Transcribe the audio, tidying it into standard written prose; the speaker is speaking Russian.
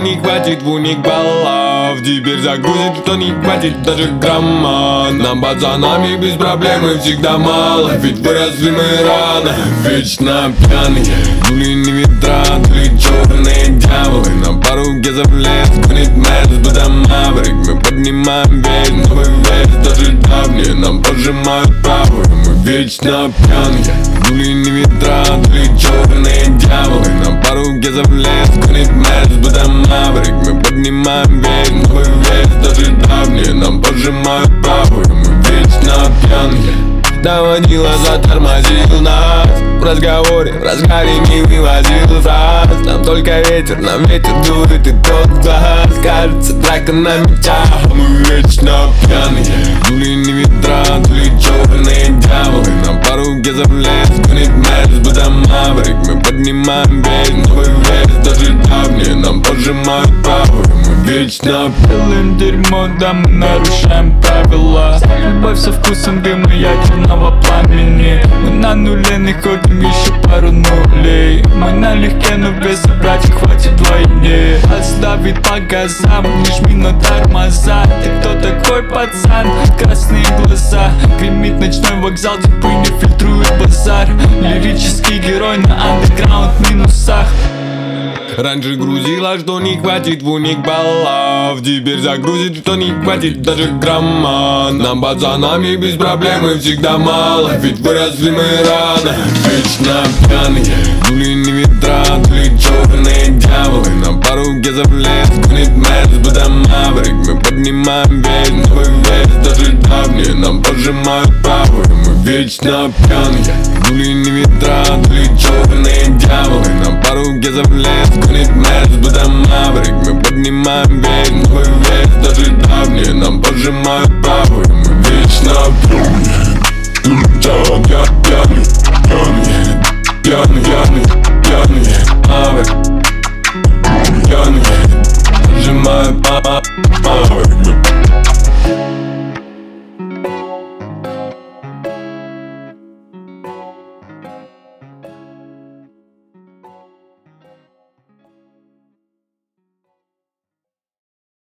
не хватит в уник баллов. Теперь загрузит, что не хватит даже грамма. Нам, пацанами, без проблем и всегда мало. Ведь выросли мы рано, вечно пьяные. Юлины ветра, черные дьяволы. На пару гезов лес, гонит Мерс, будем маврик. Мы поднимаем весь новый вес, даже давние нам пожимают правую. Мы вечно пьяные. Юлины ветра, черные дьяволы. На пару гезов лес, гонит Мерс, будем маврик. Мы поднимаем весь новый вес, даже давние нам пожимают правую. Мы вечно пьяные. Доводила, затормозил нас. В разговоре, в разгаре не вывозил фраз. Нам только ветер, нам ветер дует и тот глаз. Кажется, драка на мечах, мы вечно пьяные. Юлины ветра, черные дьяволы. На пару гезов лес, гонит Мерс, будем маврик. Мы поднимаем весь новый вес, даже давние нам пожимают правую. Мы вечно делаем дерьмо, да мы нарушаем правила. Любовь со вкусом дыма, ядерного пламени. Мы на нуле не ходим еще пару нулей. Мы налегке, но без собрать хватит вдвойне. Оставит по газам, не жми на тормоза. Ты кто такой, пацан? Красные глаза. Гремит ночной вокзал, типы не фильтрует базар. Лирический герой на андеграунд минусах. Раньше грузила, что не хватит в уник баллов. Теперь загрузит, что не хватит даже грамма. Нам, пацанами, без проблем и всегда мало. Ведь выросли мы рано, вечно пьяные. Юлины ветра, черные дьяволы. На пару гезов лес, гонит Мерс, будем маврик. Мы поднимаем весь новый вес, даже давние нам пожимают правую. Мы вечно пьяные. Юлины ветра, черные дьяволы. На пару гезов лес, гонит Мерс, будем маврик. Мы поднимаем весь новый вес, даже давние нам пожимают правую. Мы вечно пьяные. Пьяные, пьяные, пьяные, пьяные.